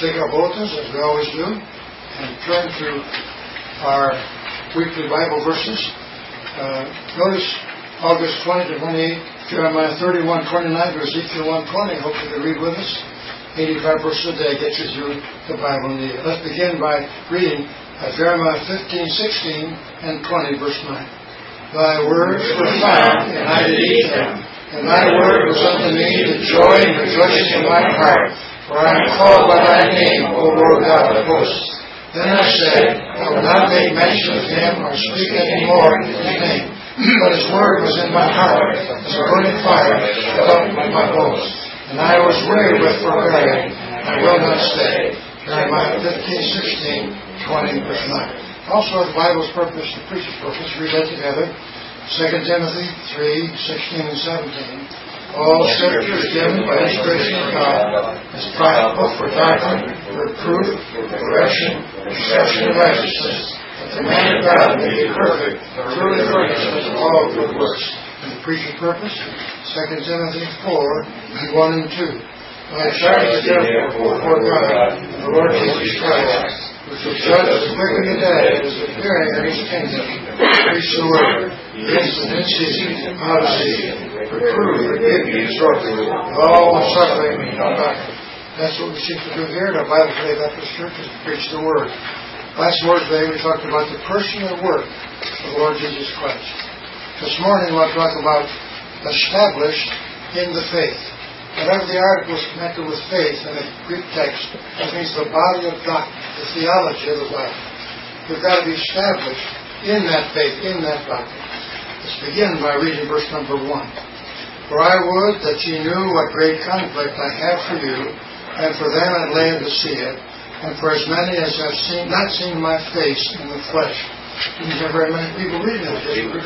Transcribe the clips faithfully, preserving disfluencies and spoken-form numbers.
take our bulletins, as we always do, and turn to our weekly Bible verses. Uh, notice August twentieth to twenty-eighth, Jeremiah thirty-one twenty-nine to Ezekiel one twenty. Hope you can read with us. eighty-five verses a day gets you through the Bible in the year. Let's begin by reading uh, Jeremiah fifteen, sixteen, and twenty, verse nine. Thy words were found, and I did eat them, and thy word was unto me the joy and rejoicing of my heart, for I am called by thy name, O Lord God of hosts. Then I said, I will not make mention of him or speak any more in his name, but his word was in my heart, as a burning fire shut up in my bones. And I was weary with forbearing, I will not stay. Jeremiah fifteen, sixteen, twenty, verse nine. Also, the Bible's purpose, the preacher's purpose, read that together. Second Timothy three, sixteen, and seventeen. All Scripture is given by inspiration of God, is profitable for doctrine, for reproof, for correction, for instruction in righteousness, that the man of God may be perfect, truly furnished unto all good works. And the preacher's purpose, Second Timothy four, one and two. I charge you therefore before God and the Lord Jesus Christ, which will judge the quick and the dead, and is appearing in his kingdom. Preach the word, instant, in season, out of season. Reprove, rebuke, exhort with all suffering and doctrine. That's what we seek to do here at our Bible Today Baptist Church, is to preach the word. Last Lord's Day we talked about the person and work of the Lord Jesus Christ. This morning we'll talk about established in the faith. Whatever the article is connected with faith in the Greek text, that means the body of doctrine, the theology of the Bible. We've got to be established in that faith, in that doctrine. Let's begin by reading verse number one. For I would that ye knew what great conflict I have for you, and for them at Laodicea, and for as many as have seen, not seen my face in the flesh. You have very many people reading this.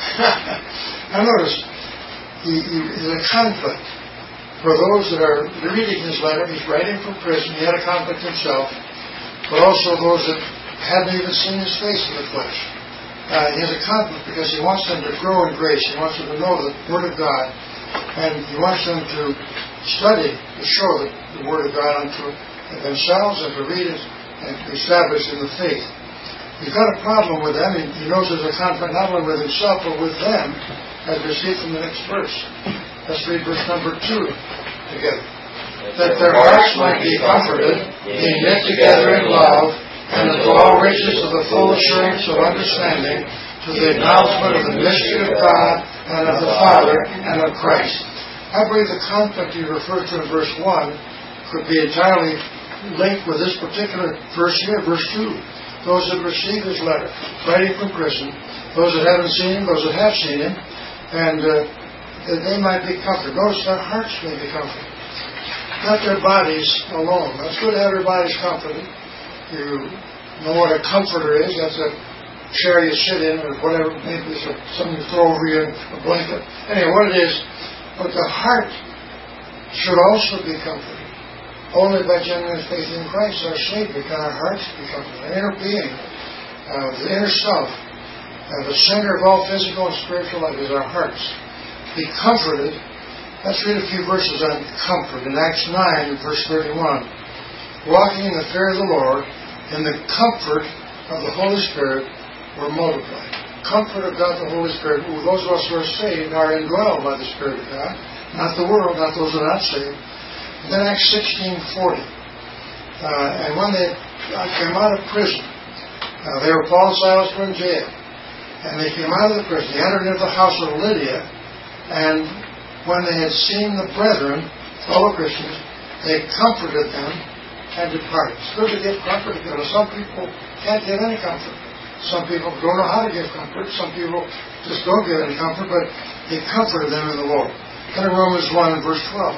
Now notice, he, he, there's a conflict. For those that are reading his letter, he's writing from prison. He had a conflict himself, but also those that hadn't even seen his face in the flesh. Uh, he has a conflict because he wants them to grow in grace. He wants them to know the Word of God, and he wants them to study, to show the, the Word of God unto themselves and to read it and to be established in the faith. He's got a problem with them. He, he knows there's a conflict not only with himself, but with them, as we see from the next verse. Let's read verse number two together. That their hearts might be comforted, being knit together in love, and unto all riches of the full assurance of understanding, to the acknowledgement of the mystery of God, and of the Father, and of Christ. I believe the conflict you referred to in verse one could be entirely linked with this particular verse here, verse two. Those that receive his letter, writing from prison, those that haven't seen him, those that have seen him, and uh, that they might be comforted. Notice their hearts may be comforted. Not their bodies alone. It's good to have your bodies comforted. You know what a comforter is. That's a chair you sit in or whatever. Maybe it's a, something you throw over you, a blanket. Anyway, what it is. But the heart should also be comforted. Only by genuine faith in Christ, our Savior, can our hearts be comforted. Our inner being, uh, the inner self, uh, the center of all physical and spiritual life is our hearts. Be comforted. Let's read a few verses on comfort. In Acts nine, verse thirty-one. Walking in the fear of the Lord, in the comfort of the Holy Spirit, were multiplied. Comfort of God the Holy Spirit, who those of us who are saved are indwelled by the Spirit of God. Not the world, not those who are not saved. And then Acts sixteen forty. Uh, and when they came out of prison, uh, they were Paul and Silas were in jail. And they came out of the prison. They entered into the house of Lydia. And when they had seen the brethren, fellow Christians, they comforted them and departed. It's good to give comfort. You know, some people can't give any comfort. Some people don't know how to give comfort. Some people just don't give any comfort, but they comforted them in the Lord. And in Romans one and verse twelve,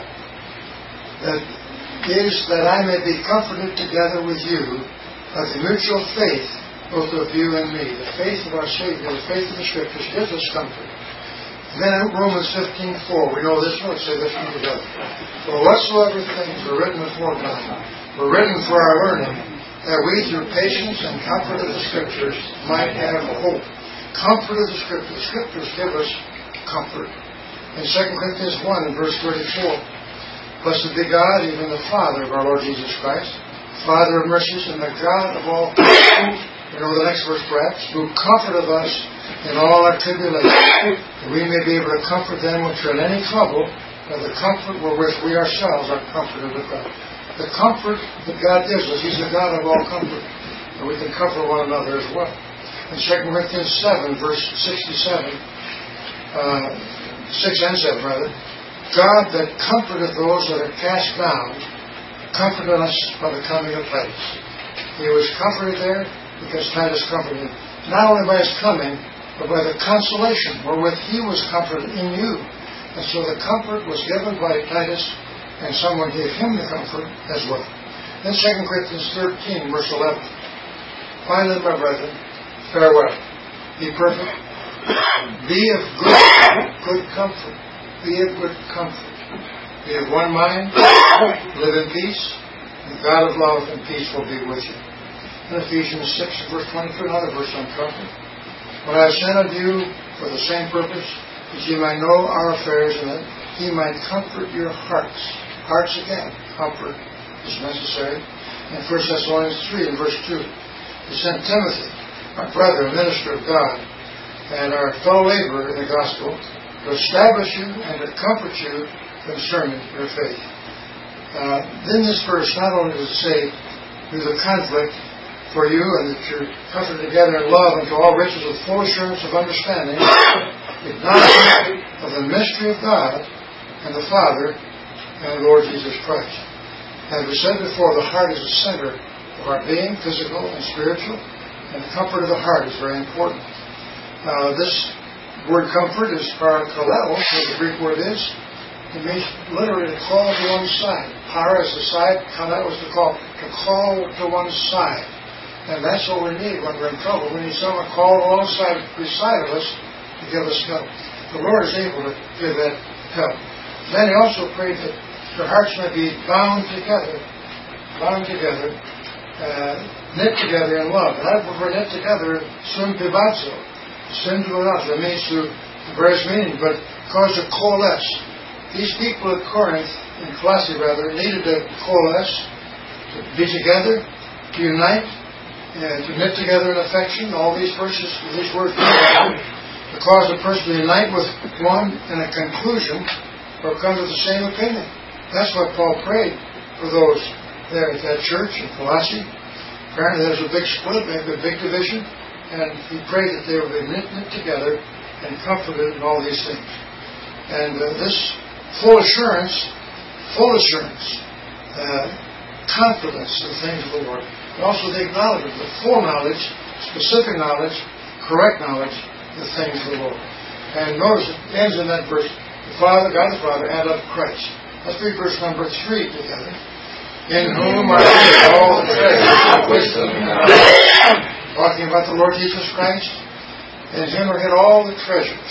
that is that I may be comforted together with you by the mutual faith, both of you and me. The faith of our Savior, the faith of the Scriptures gives us comfort. And then in Romans fifteen four, we know this one, say this one together. For whatsoever things were written aforetime were written for our learning, that we through patience and comfort of the Scriptures might have hope. Comfort of the Scriptures. The Scriptures give us comfort. In Second Corinthians one and verse thirty-four, blessed be God, even the Father of our Lord Jesus Christ, Father of mercies, and the God of all, you know the next verse perhaps, who comforteth us in all our tribulation, that we may be able to comfort them which are in any trouble, by the comfort wherewith we ourselves are comforted with God. The comfort that God gives us, He's the God of all comfort, and we can comfort one another as well. In Second Corinthians seven, verse sixty-seven, uh, six and seven rather, God that comforteth those that are cast down, comforted us by the coming of Titus. He was comforted there because Titus comforted him, not only by his coming, but by the consolation wherewith he was comforted in you. And so the comfort was given by Titus, and someone gave him the comfort as well. Then Second Corinthians thirteen, verse eleven. Finally, my brethren, farewell. Be perfect. Be of good, good comfort. Be of good comfort. Be of one mind. Live in peace. The God of love and peace will be with you. In Ephesians six, verse twenty-two, another verse on comfort. What I have sent unto you for the same purpose, that ye might know our affairs, and that He might comfort your hearts. Hearts again. Comfort is necessary. In First Thessalonians three, in verse two, He sent Timothy, our brother, a minister of God, and our fellow laborer in the gospel, to establish you and to comfort you concerning your faith. Uh, in this verse, not only does it say, through the conflict for you, and that you're comforted together in love unto all riches of full assurance of understanding, acknowledgement of the mystery of God and the Father and the Lord Jesus Christ. As we said before, the heart is the center of our being, physical and spiritual, and the comfort of the heart is very important. Uh, this word comfort is parakaleo, where the Greek word is. It means literally to call to one side. Para is the side, kaleo is to call, to call to one side. And that's what we need when we're in trouble. We need someone called alongside, beside of us, to give us help. The Lord is able to give that help. Then He also prayed that their hearts may be bound together, bound together, uh, knit together in love. And that word knit together, sum pibazo, sum pibazo. It means to various meanings, but cause to coalesce. These people at Corinth, in Colossae rather, needed to coalesce, to be together, to unite, and to knit together in affection. All these verses, these words, to cause a person to unite with one in a conclusion or come to the same opinion. That's what Paul prayed for those there at that church in Colossae. Apparently there was a big split, maybe a big division, and he prayed that they would be knit, knit together and comforted in all these things. And uh, this full assurance, full assurance, uh, confidence in the things of the Lord. And also the acknowledgement, the full knowledge, specific knowledge, correct knowledge of the things of the Lord. And notice it ends in that verse, the Father, God the Father, and of Christ. Let's read verse number three together. In whom are all the treasures of wisdom and knowledge. Talking about the Lord Jesus Christ. In Him are hid all the treasures.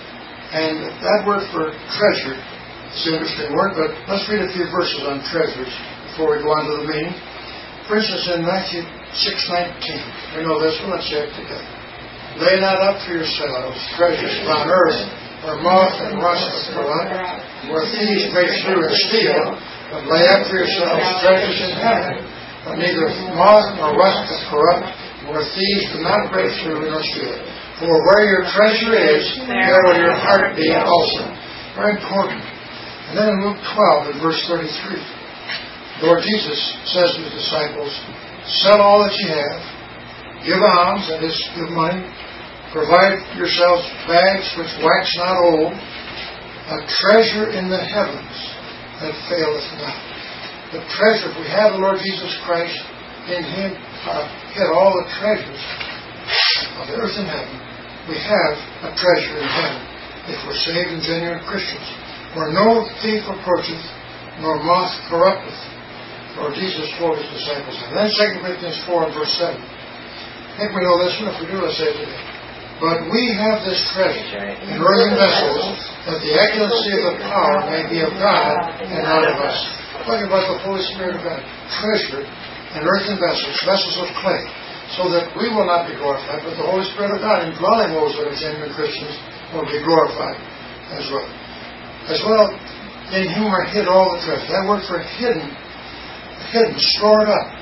And that word for treasure is an interesting word, but let's read a few verses on treasures before we go on to the meaning. For instance, in Matthew six nineteen, we know this one, let's say it together. Lay not up for yourselves treasures upon earth, where moth and rust corrupt, where thieves break through and steal, but lay up for yourselves treasures in heaven, where neither moth nor rust doth corrupt, where thieves do not break through nor steal. For where your treasure is, there will your heart be also. Very important. And then in Luke twelve, in verse thirty-three, Lord Jesus says to His disciples, sell all that ye have, give alms, that is, give money, provide yourselves bags which wax not old, a treasure in the heavens that faileth not. The treasure, if we have the Lord Jesus Christ, in Him uh, hid all the treasures of the earth and heaven. We have a treasure in heaven if we're saved and genuine Christians, where no thief approacheth, nor moth corrupteth. Lord Jesus told His disciples. And then Second Corinthians four and verse seven. I think we know this one. If we do, let's say it today. But we have this treasure in earthen vessels, that the excellency of the power may be of God and not of us. Talking about the Holy Spirit of God. Treasure in earthen vessels, vessels of clay, so that we will not be glorified, but the Holy Spirit of God, indwelling those that are genuine Christians, will be glorified as well. As well, in whom are hid all the treasure. That word for hidden, hidden, stored up.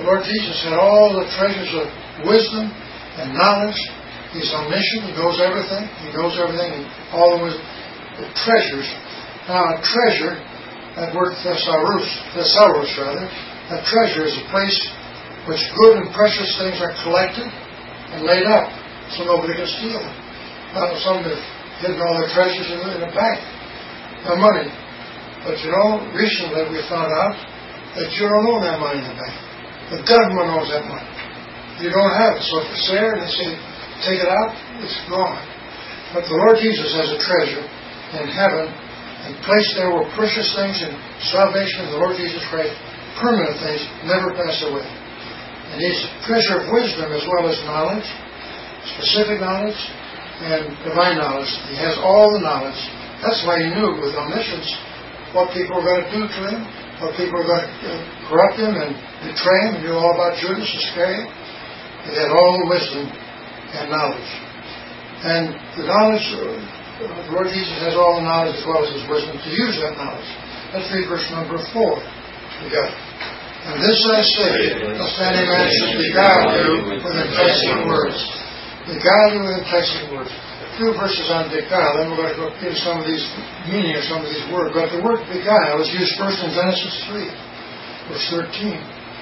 The Lord Jesus had all the treasures of wisdom and knowledge. He's omniscient. He knows everything. He knows everything. And all of the treasures. Now, a treasure, that word thesaurus, thesaurus rather, a treasure is a place which good and precious things are collected and laid up so nobody can steal them. Now, some have hidden all their treasures in a bank, their money. But you know, recently we found out that you don't own that money in the bank. The government owns that money. You don't have it. So if it's there and they say, take it out, it's gone. But the Lord Jesus has a treasure in heaven and placed there were precious things in salvation of the Lord Jesus Christ, permanent things, never pass away. And He's a treasure of wisdom as well as knowledge, specific knowledge, and divine knowledge. He has all the knowledge. That's why He knew with omniscience what people were going to do to Him, what people were going to corrupt Him and betray Him. He knew all about Judas Iscariot. He had all the wisdom and knowledge. And the knowledge, uh, the Lord Jesus has all the knowledge as well as His wisdom to use that knowledge. Let's read verse number four. We got it. And this I say, lest any man should beguile you with enticing words. Beguile you with enticing words. A few verses on beguile, then we're going to go into some of these meaning of some of these words. But the word beguile is used first in Genesis three, verse thirteen.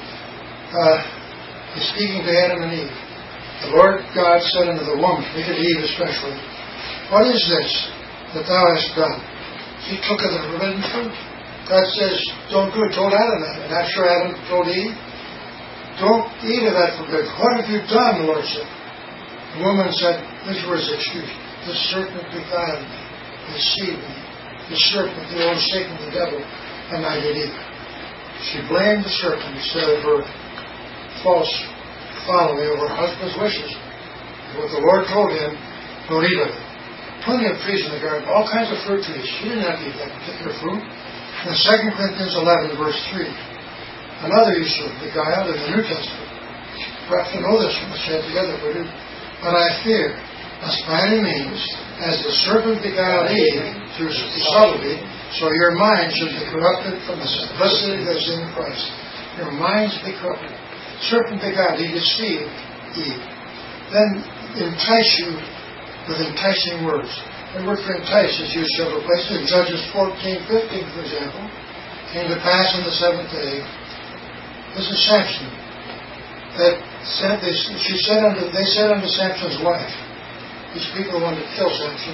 Uh, he's speaking to Adam and Eve. The Lord God said unto the woman, speaking to Eve especially, what is this that thou hast done? She took of the forbidden fruit. God says, don't do it. Told Adam that. And I'm sure Adam told Eve, don't eat of that forbidden. What have you done, the Lord said. The woman said, this was the excuse. The serpent beguiled me, deceived me. The serpent, the old Satan, the devil, and I did eat. She blamed the serpent instead of her false following of her husband's wishes. What the Lord told him, don't eat of it. Plenty of trees in the garden, all kinds of fruit trees. She didn't have to eat that particular fruit. In Second Corinthians eleven, verse three, another use of beguile in the New Testament. Perhaps you know this one, let's say it together if we do. But I fear, lest by any means, as the serpent beguiled Eve through subtlety, so your mind should be corrupted from the simplicity that is in Christ. Your minds be corrupted. Serpent beguiled, he deceived Eve. Then entice you with enticing words. The word for entice is used several places. In Judges fourteen fifteen, for example, came to pass on the seventh day. This is Samson. That said, they, she said unto, they said unto Samson's wife, these people wanted to kill Samson,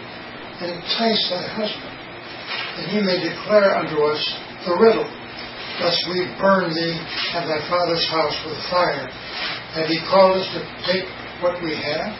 entice thy husband, and he may declare unto us the riddle, lest we burn thee and thy father's house with fire. Have he called us to take what we have?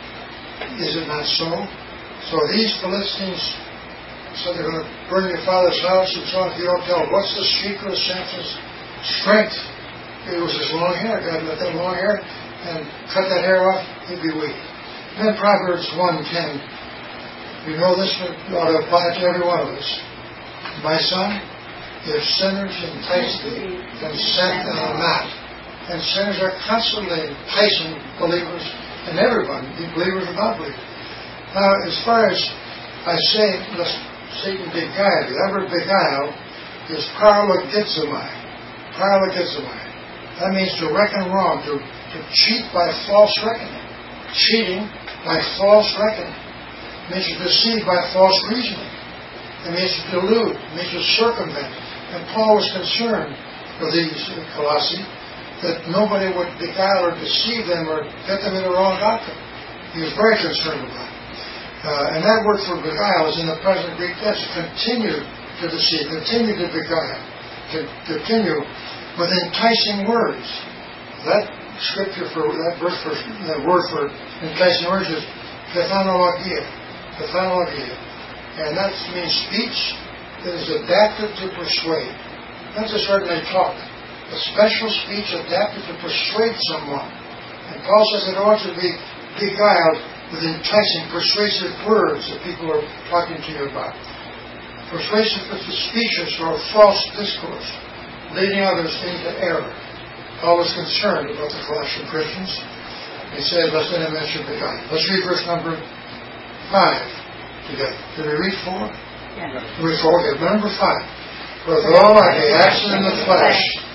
Is it not so? So these Philistines said they're going to burn your father's house and so on if you don't tell them. What's the secret of Samson's strength? It was his long hair. God let that long hair and cut that hair off, he'd be weak. And then Proverbs one ten. You know this ought to apply to every one of us. My son, if sinners entice thee, then set thou not. And sinners are constantly enticing believers and everyone, believers and not believers. Now, as far as I say, lest Satan beguile you, that word beguile is paralogizomai. Paralogizomai. That means to reckon wrong, to, to cheat by false reckoning. Cheating by false reckoning. It means to deceive by false reasoning. It means to delude. It means to circumvent. And Paul was concerned for these in Colossae that nobody would beguile or deceive them or get them in the wrong doctrine. He was very concerned about it. Uh, and that word for beguile is in the present Greek tense. Continue to deceive, continue to beguile, to continue with enticing words. That scripture for that verse for that word for enticing words is kathanologia, kathanologia, and that means speech that is adapted to persuade. Not just ordinary talk, a special speech adapted to persuade someone. And Paul says that I want you to be beguiled with enticing, persuasive words that people are talking to you about. Persuasive speeches or false discourse, leading others into error. Paul was concerned about the Colossian Christians. He said, lest any man should be beguiled. Let's read verse number five today. Did we read four? Yeah. Read four. Okay, number five. For though I be absent in the flesh,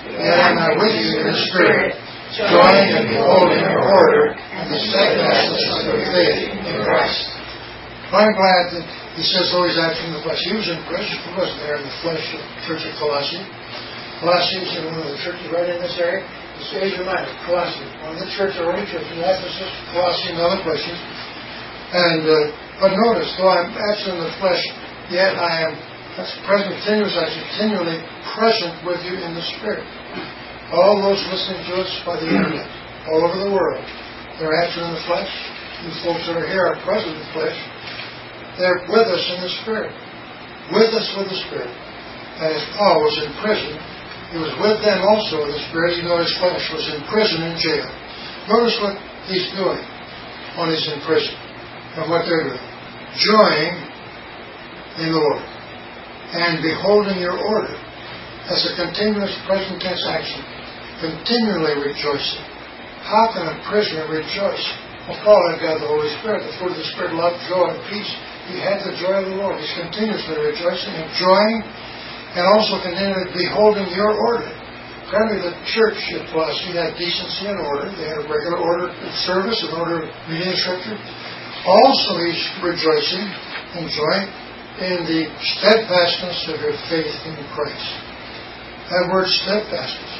yet am I with you in the Spirit, joining and beholding your order and the steadfastness of your faith in Christ. I'm glad that he says, though he's acting in the flesh. He was in prison. He wasn't there in the flesh of the church of Colossae. Colossae is in one of the churches right in this area. It's Asia Minor, Colossae. One of the church, early churches in Ephesus, Colossae, and other places. And, uh, but notice, though I'm absent in the flesh, yet I am that's present continuous, I continually present with you in the Spirit. All those listening to us by the internet, all over the world, they're absent in the flesh. You folks that are here are present in the flesh. They're with us in the Spirit. With us with the Spirit. And as Paul was in prison, he was with them also in the Spirit, even though his flesh was in prison in jail. Notice what he's doing when he's in prison and what they're doing. Joying in the Lord and beholding your order as a continuous present tense action, continually rejoicing. How can a prisoner rejoice? Well, Paul had got the Holy Spirit, the fruit of the Spirit, love, joy, and peace. He had the joy of the Lord. He's continuously rejoicing, enjoying, and also continually beholding your order. Apparently the church at Colossae had decency and order. They had a regular order of service, an order of reading the Scripture. Also he's rejoicing, enjoying, in the steadfastness of your faith in Christ. That word steadfastness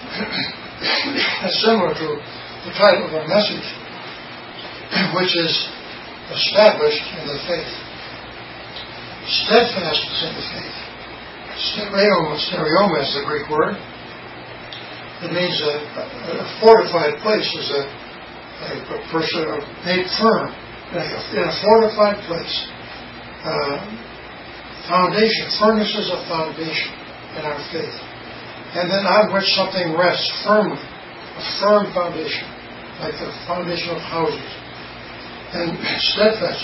is similar to the title of our message, which is established in the faith. Steadfastness in the faith. Stereoma, stereoma is the Greek word. It means a, a fortified place, is a, a, a person made firm in a fortified place. Uh, foundation, furnaces of foundation in our faith. And then on which something rests firmly, a firm foundation, like the foundation of houses. And steadfast,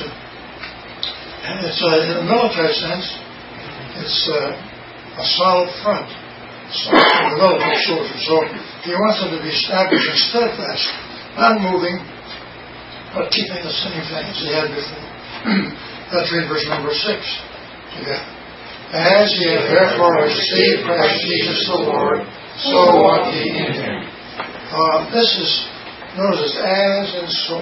and it's uh, in a military sense, it's uh, a solid front, solid for the military soldier. So he wants them to be established and steadfast, not moving, but keeping the same thing as he had before. Let's read verse number six. Yeah. As ye have therefore received Christ Jesus the Lord, so walk ye in him. Uh, this is, notice, as and so.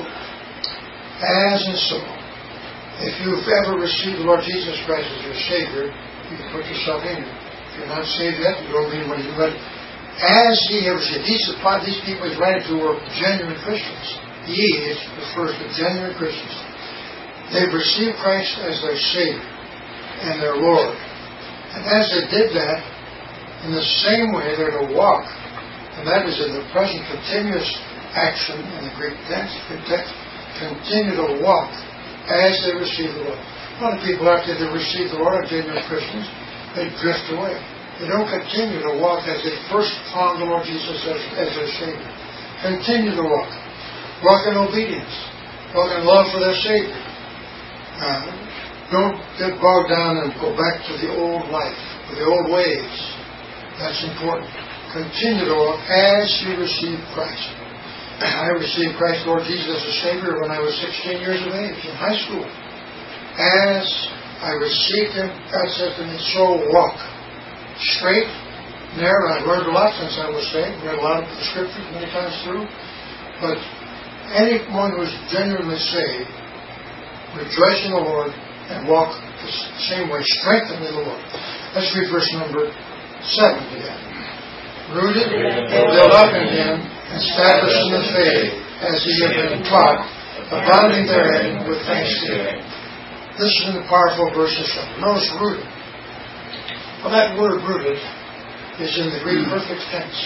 As and so. If you've ever received the Lord Jesus Christ as your Savior, you can put yourself in him. If you're not saved yet, you don't mean what you but as ye have received. These, these people he's writing to were genuine Christians. Ye is refers to genuine Christians. They've received Christ as their Savior and their Lord. And as they did that, in the same way they're to walk, and that is in the present continuous action in the Greek text, text continue to walk as they receive the Lord. A lot of people after they receive the Lord are genuine Christians, they drift away. They don't continue to walk as they first found the Lord Jesus as, as their Savior. Continue to walk. Walk in obedience. Walk in love for their Savior. Uh, Don't get bogged down and go back to the old life, to the old ways. That's important. Continue to walk as you receive Christ. I received Christ, Lord Jesus, as a Savior when I was sixteen years of age in high school. As I received Him, God says to me, so walk. Straight, narrow. I've learned a lot since I was saved. Read a lot of the Scriptures many times through. But anyone who is genuinely saved, rejoice in the Lord, and walk the same way, strengthened in the Lord. Let's read verse number seven again. Rooted and built up in Him, established in the faith, as ye have been taught, abounding therein with thanksgiving. This is a powerful verse. Notice rooted. Well, that word rooted is in the Greek perfect tense.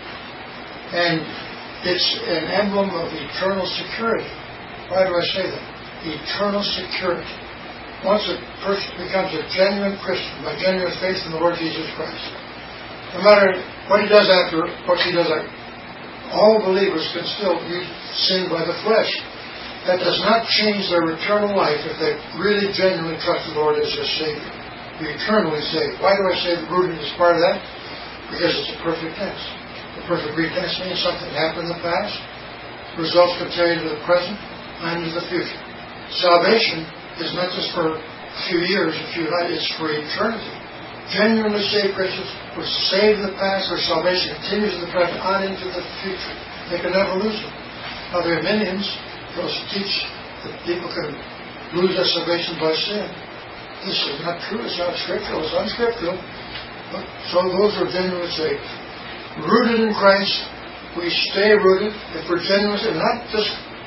And it's an emblem of eternal security. Why do I say that? Eternal security. Once a person becomes a genuine Christian by genuine faith in the Lord Jesus Christ, no matter what he does after, what he does after, all believers can still be sinned by the flesh. That does not change their eternal life if they really genuinely trust the Lord as their Savior. You're eternally saved. Why do I say the rooted is part of that? Because it's a perfect tense. The perfect Greek tense means something happened in the past, results continue to the present, and to the future. Salvation is not just for a few years, a few nights, it's for eternity. genuinely saved Christians were saved in the past, their salvation continues in the present, on into the future. They can never lose it. Now, the Arminians, those teach that people can lose their salvation by sin. This is not true. It's not scriptural. It's unscriptural. But, so those are genuinely saved. Rooted in Christ, we stay rooted. If we're genuine, and not just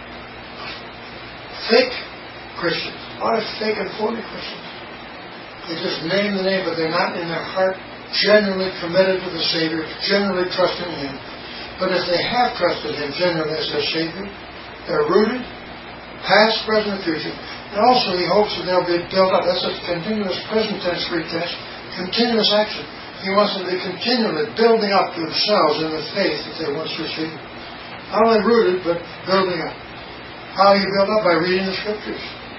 fake Christians. A lot of fake and phony Christians. They just name the name, but they're not in their heart genuinely committed to the Savior, genuinely trusting Him. But if they have trusted Him genuinely as their Savior, they're rooted, past, present, and future. And also He hopes that they'll be built up. That's a continuous present tense Greek tense, continuous action. He wants them to be continually building up themselves in the faith that they once received. Not only rooted, but building up. How are you build up? By reading the Scriptures.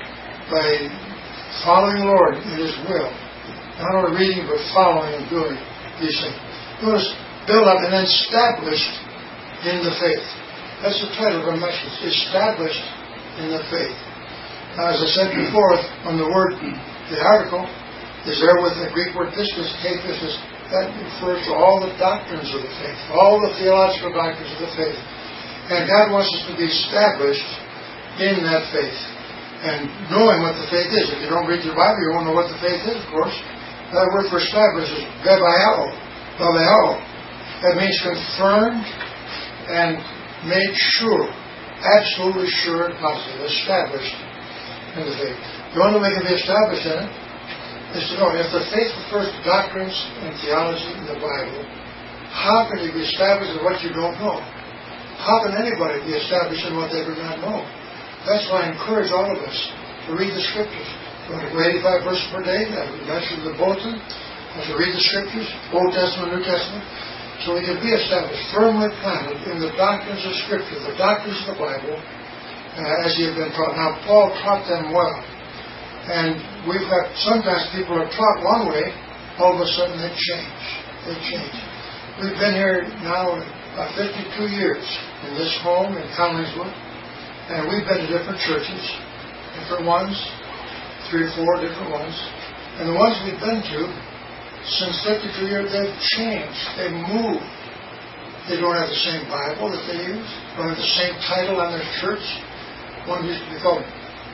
By following the Lord in His will. Not only reading, but following and doing these things. Notice, build up and then established in the faith. That's the title of our message. Established in the faith. Now, as I said before, on the word, the article is there with the Greek word pistis, pistis, that refers to all the doctrines of the faith, all the theological doctrines of the faith. And God wants us to be established in that faith. And knowing what the faith is. If you don't read your Bible, you won't know what the faith is, of course. That word for established is bebaio, bebaio. That means confirmed and made sure, absolutely sure and positive, established in the faith. The only way it can be established in it is to know if the faith refers to doctrines and theology in the Bible, how can you be established in what you don't know? How can anybody be established in what they do not know? That's why I encourage all of us to read the Scriptures. Going to eighty-five verses per day, that we mentioned in the bulletin, and to read the Scriptures, Old Testament, New Testament, so we can be established, firmly planted in the doctrines of Scripture, the doctrines of the Bible, uh, as He had been taught. Now, Paul taught them well. And we've got, sometimes people are taught one way, all of a sudden they change. They change. We've been here now uh, fifty-two years in this home in Collingswood, and we've been to different churches, different ones, three or four different ones. And the ones we've been to, since fifty-two years, they've changed. They've moved. They don't have the same Bible that they use. Don't have the same title on their church. One used to be called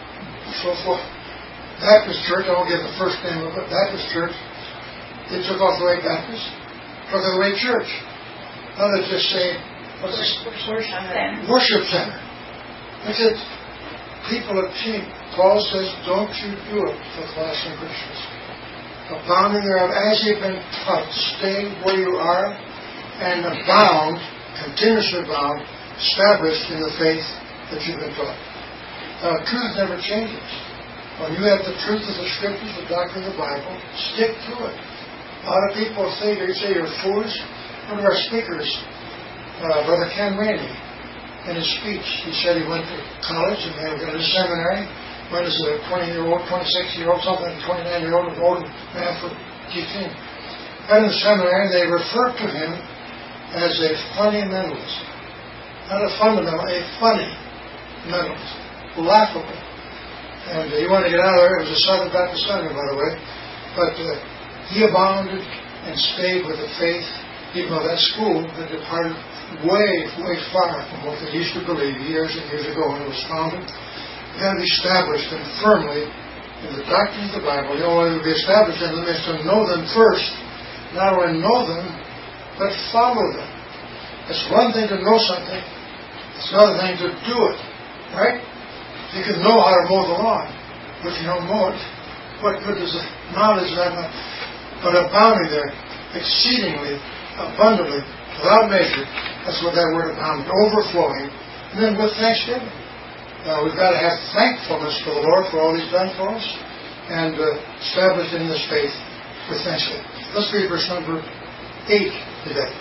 so forth. Baptist Church, I won't give the first name of it, Baptist Church. They took off the word Baptist, took off the word church. Now they just say, what's this? Worship Center. Worship Center. I said, people have changed. Paul says, don't you do it for Colossian Christians. Abounding thereof, as you've been taught, stay where you are and abound, continuously abound, established in the faith that you've been taught. Now, truth never changes. When you have the truth of the Scriptures, the doctrine of the Bible, stick to it. A lot of people say, they say you're foolish. One of our speakers, uh, Brother Ken Rainey, in his speech, he said he went to college and they went to seminary. Went as a twenty-year-old, twenty-six-year-old, something, twenty-nine-year-old, old man for teaching. And in the seminary, they referred to him as a fundamentalist. Not a fundamental, a funny mentalist. Laughable. And uh, he wanted to get out of there. It was a Southern Baptist seminary, by the way. But uh, he abounded and stayed with the faith, even though that school had departed way, way far from what they used to believe years and years ago when it was founded. They had to be established and firmly in the doctrines of the Bible. The only way to be established in them is to know them first. Not only know them, but follow them. It's one thing to know something. It's another thing to do it. Right? You can know how to mow the lawn, but you don't mow it. What good is the knowledge of that? But abounding there, exceedingly, abundantly, without measure, that's what that word abounding, overflowing, and then with thanksgiving. Now, we've got to have thankfulness to the Lord for all He's done for us, and uh, established in this faith with thanksgiving. Let's read verse number eight today.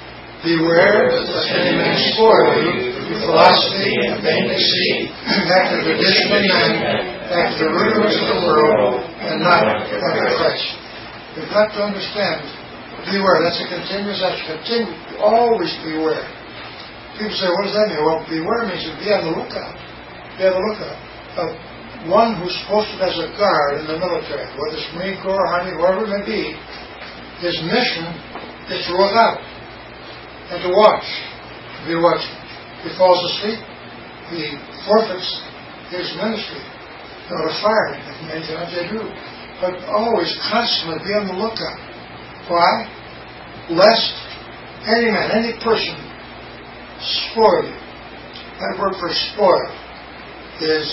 Beware lest any man spoil you through philosophy and vain deceit, after the tradition of men, after the rudiments of the world, and not after Christ. We've got to understand, beware. That's a continuous action. Continue, always beware. People say, what does that mean? Well, beware means to be on the lookout. Be on the lookout. Of one who's posted as a guard in the military, whether it's Marine Corps, Army, whoever it may be, His mission is to look out and to watch, to be watching. If he falls asleep, he forfeits his ministry. They ought to fire him, if many times they do. But always, constantly be on the lookout. Why? Lest any man, any person, spoil you. That word for spoil is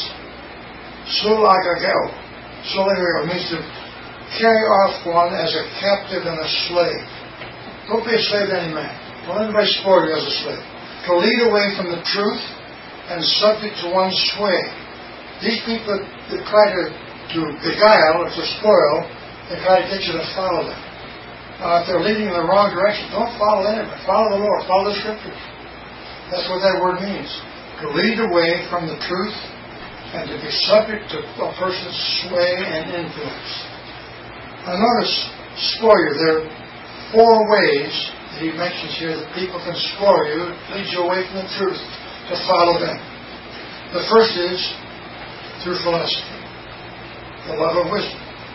sulagagel. Sulagagel means to carry off one as a captive and a slave. Don't be a slave to any man. Don't let anybody spoil you as a slave. To lead away from the truth and subject to one's sway. These people that, that try to, to beguile or to spoil, they try to get you to follow them. Uh, if they're leading in the wrong direction, don't follow them. Follow the Lord. Follow the Scriptures. That's what that word means. To lead away from the truth and to be subject to a person's sway and influence. Now notice, spoil. There are four ways that he mentions here that people can spoil you, lead you away from the truth, to follow them. The first is through philosophy, the love of wisdom.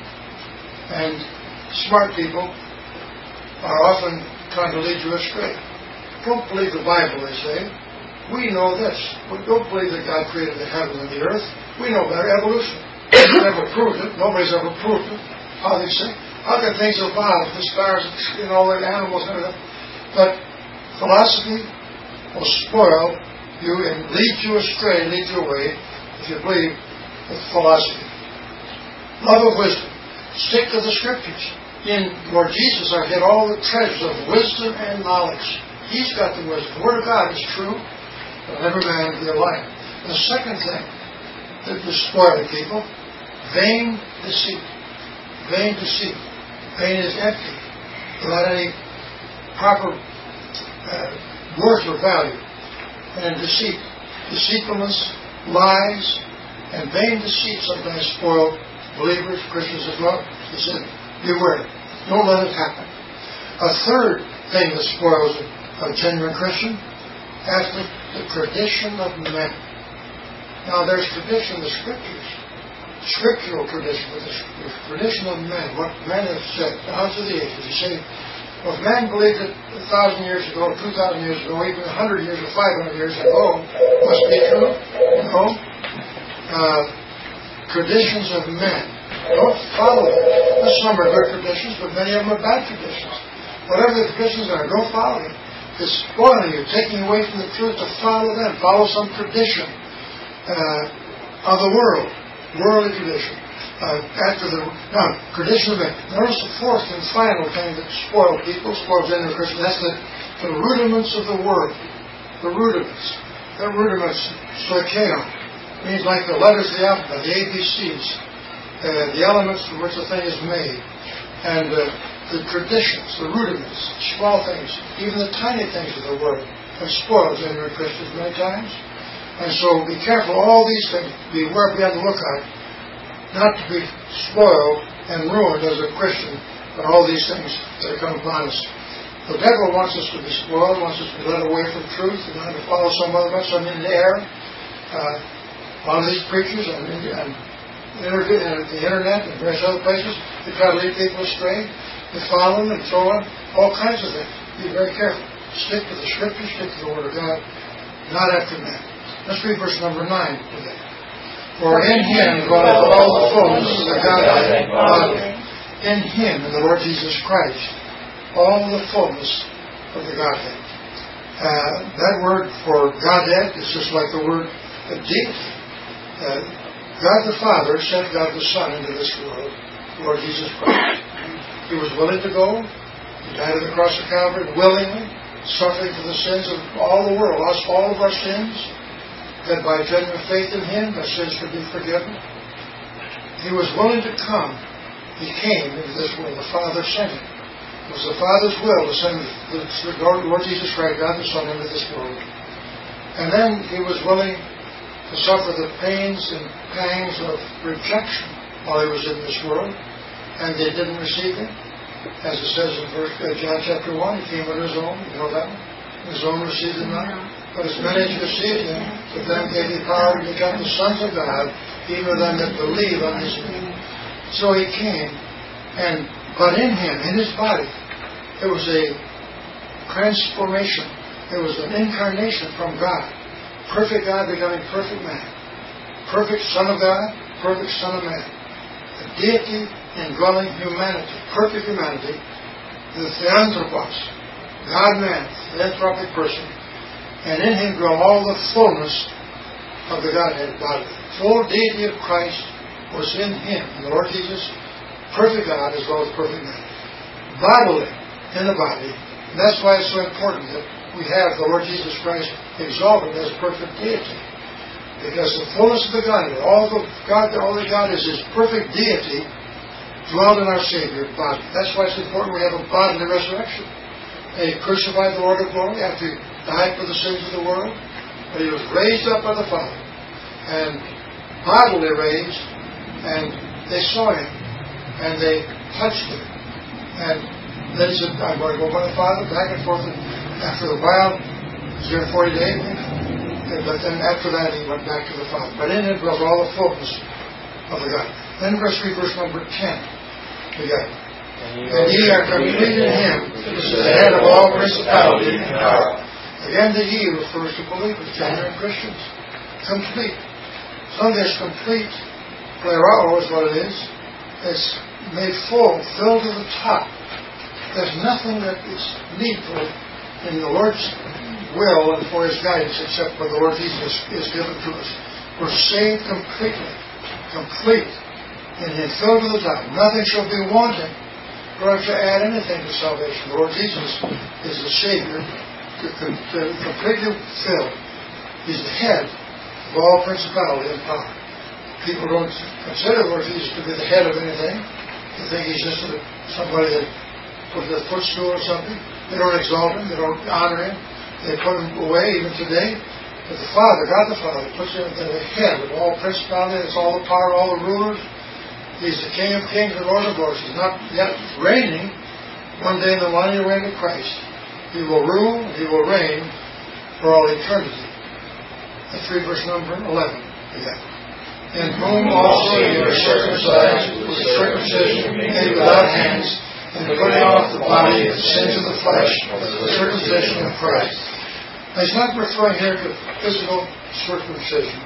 And smart people are often trying to lead you astray. Don't believe the Bible, they say. We know this. We don't believe that God created the heaven and the earth. We know better. Evolution. We've never proved it. Nobody's ever proved it. How they say? How can things evolve? The stars, you know, the animals and everything. But philosophy will spoil you and lead you astray, lead you away, if you believe with philosophy. Love of wisdom. Stick to the Scriptures. In Lord Jesus, I hid all the treasures of wisdom and knowledge. He's got the wisdom. The Word of God is true. But every man be alike. The second thing that will spoil people, vain deceit. Vain deceit. Vain is empty, without any proper uh, worth or value. And deceit, deceitfulness, lies, and vain deceit sometimes spoil believers, Christians as well. He said, beware. Don't let it happen. A third thing that spoils a genuine Christian, after the tradition of men. Now there's tradition of the Scriptures, scriptural tradition, but the tradition of men, what men have said down through the ages. You say, well, if man believed it a thousand years ago, two thousand years ago, even a hundred years or five hundred years ago, must be true? No. Uh, traditions of men. Don't follow them. There's some are good traditions, but many of them are bad traditions. Whatever the traditions are, don't follow them. It's spoiling you, taking away from the truth to follow them. Follow some tradition uh, of the world, worldly tradition. Uh, after the now, tradition of men. Notice the fourth and final thing that spoils people, spoils genuine Christians. That's the, the rudiments of the world. The rudiments. The rudiments, stoicheon, means like the letters of the alphabet, the A B Cs, uh, the elements from which the thing is made, and uh, the traditions, the rudiments, small things, even the tiny things of the world, have spoiled genuine Christians many times. And so be careful, all these things, beware, be on the lookout, not to be spoiled and ruined as a Christian by all these things that are coming upon us. The devil wants us to be spoiled, wants us to be led away from truth, and to follow some other, some in the air. Uh, a lot of these preachers and, and, and the internet and various other places, they try to lead people astray. They follow them and so on, all kinds of things. Be very careful. Stick to the Scriptures, stick to the Word of God, not after men. Let's read verse number nine today. For in Him dwelleth all the fullness of the Godhead bodily. In Him, in the Lord Jesus Christ, all the fullness of the Godhead. Uh, that word for Godhead is just like the word deity. Uh, God the Father sent God the Son into this world, Lord Jesus Christ. He was willing to go. He died on the cross of Calvary willingly, suffering for the sins of all the world, us, all of our sins, that by genuine faith in Him, our sins could be forgiven. He was willing to come. He came into this world. The Father sent Him. It was the Father's will to send the Lord Jesus Christ, God the Son, into this world. And then He was willing to suffer the pains and pangs of rejection while He was in this world. And they didn't receive Him. As it says in verse, uh, John chapter one, He came on His own. You know that one? His own received Him not. But as many as received Him, to them gave He power to become the sons of God, even them that believe on His name. So He came, and But in Him, in His body, it was a transformation. It was an incarnation from God. Perfect God becoming perfect man. Perfect Son of God, perfect Son of man. The deity indwelling humanity, perfect humanity, the Theanthropos, God-man, philanthropic person, and in Him dwell all the fullness of the Godhead bodily. Full deity of Christ was in Him, in the Lord Jesus, perfect God as well as perfect man. Bodily, in the body. And that's why it's so important that we have the Lord Jesus Christ exalted as perfect deity. Because the fullness of the Godhead, all the God, all that God is, His perfect deity, dwelled in our Savior body. That's why it's important we have a bodily resurrection. He crucified the Lord of glory after He died for the sins of the world, but He was raised up by the Father, and bodily raised, and they saw Him, and they touched Him, and then He said, I'm going to go by the Father, back and forth, and after a while, He was there forty days, but then after that He went back to the Father. But in Him dwells all the fullness of the God. Then verse three, verse number ten, we got, and ye are complete in Him, which is the head of all principality and power. Again, the ye refers to believers, genuine Christians. Complete. So this complete, plerao is what it is. It's made full, filled to the top. There's nothing that is needful in the Lord's will and for His guidance except what the Lord Jesus is given to us. We're saved completely. Complete. And Him filled to the top. Nothing shall be wanting for us to add anything to salvation. The Lord Jesus is the Savior, completely filled. He's the head of all principality and power. People don't consider the Lord Jesus to be the head of anything. They think He's just somebody that puts a footstool or something. They don't exalt Him. They don't honor Him. They put Him away even today. But the Father, God the Father, puts Him at the head of all principality. It's all the power, all the rulers. He's the King of kings and Lord of lords. He's not yet reigning. One day in the millennial reign of Christ, He will rule, He will reign for all eternity. That's three verse number eleven. Again. In whom also ye are circumcised with circumcision made without hands, and putting off the body of the sins of the flesh with the circumcision of Christ. Now, He's not referring here to physical circumcision.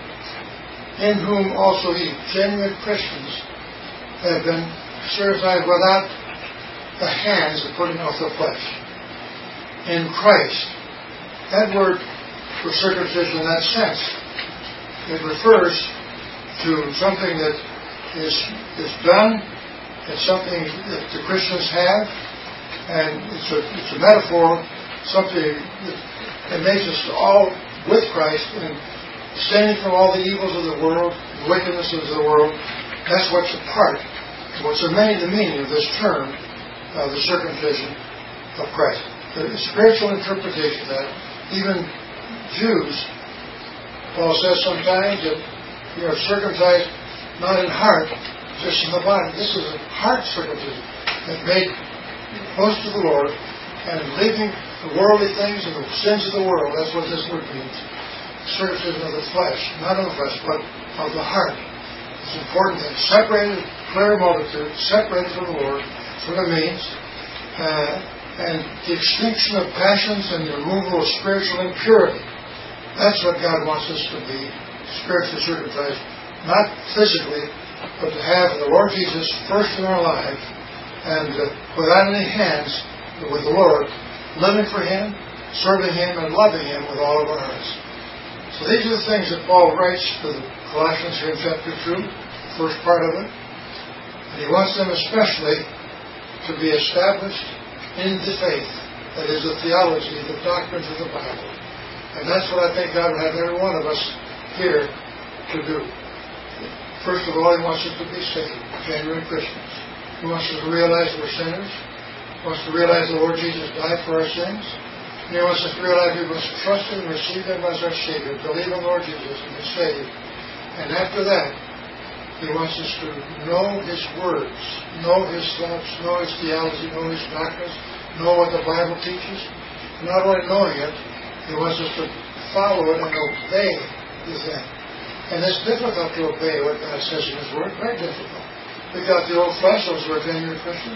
In whom also ye, genuine Christians, have been circumcised without the hands of putting off the flesh. In Christ. That word for circumcision in that sense, it refers to something that is is done, it's something that the Christians have, and it's a, it's a metaphor, something that, that makes us all with Christ and standing from all the evils of the world, the wickednesses of the world. That's what's a part, what's the main the meaning of this term, uh, the circumcision of Christ. The spiritual interpretation that even Jews, Paul says sometimes that you are circumcised not in heart, just in the body. This is a heart circumcision that made close to the Lord and leaving the worldly things and the sins of the world. That's what this word means. Circumcision of the flesh, not of the flesh, but of the heart. It's important that separated, clear multitude, separated from the Lord, that's what it means. Uh, and the extinction of passions and the removal of spiritual impurity. That's what God wants us to be, spiritually circumcised. Not physically, but to have the Lord Jesus first in our life, and uh, without any hands, but with the Lord, living for Him, serving Him, and loving Him with all of our hearts. So these are the things that Paul writes to the Colossians here in chapter two, first part of it. And he wants them especially to be established in the faith, that is the theology, the doctrines of the Bible. And that's what I think God would have every one of us here to do. First of all, He wants us to be saved, genuine Christians. He wants us to realize we're sinners. He wants us to realize the Lord Jesus died for our sins. And He wants us to realize we must trust Him and receive Him as our Savior, believe in the Lord Jesus and be saved. And after that, He wants us to know His words, know His thoughts, know His theology, know His doctrines, know what the Bible teaches. And not only knowing it, He wants us to follow it and obey the thing. And it's difficult to obey what God says in His Word, very difficult. We got the old flesh, those who are genuine Christians.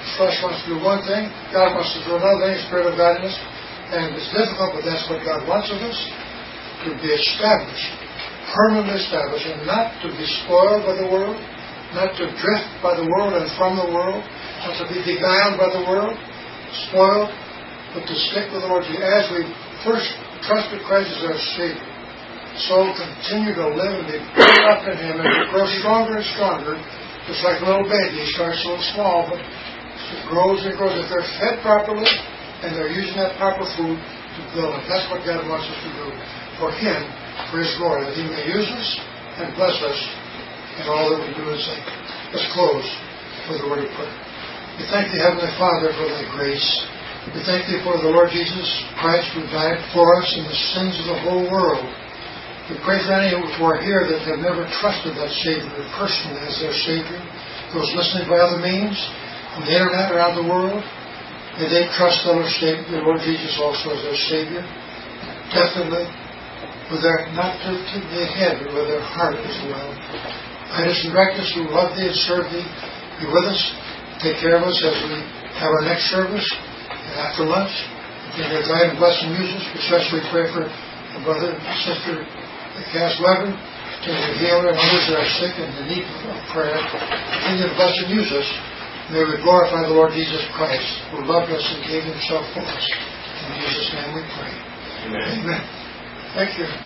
flesh wants to do one thing, God wants to do another thing, Spirit of godliness. And it's difficult, but that's what God wants of us, to be established, permanently established, and not to be spoiled by the world, not to drift by the world and from the world, not to be beguiled by the world, spoiled, but to stick with the Lord Jesus. As we first trusted Christ as our Savior, so continue to live and be built up in Him and grow stronger and stronger, just like a little baby. He starts so small, but it grows and grows. If they're fed properly and they're using that proper food to build them, that's what God wants us to do for Him, for His glory, that He may use us and bless us in all that we do and say. Let's close with a word of prayer. We thank Thee, Heavenly Father, for Thy grace. We thank Thee for the Lord Jesus Christ who died for us and the sins of the whole world. We pray for any who are here that have never trusted that Savior personally as their Savior, those listening by other means, on the internet, around the world. May they trust the Lord, the Lord Jesus also as their Savior, definitely, with their, not to, to the head, but with their heart as well. Guide us and direct us who love Thee and serve Thee. Be with us. Take care of us as we have our next service and after lunch. Continue to guide and bless and use us. Especially pray for our brother and sister Cass Weber. Continue to heal her and others that are sick and in need of prayer. Continue to bless and use us. May we glorify the Lord Jesus Christ, who loved us and gave Himself for us. In Jesus' name we pray. Amen. Amen. Thank you.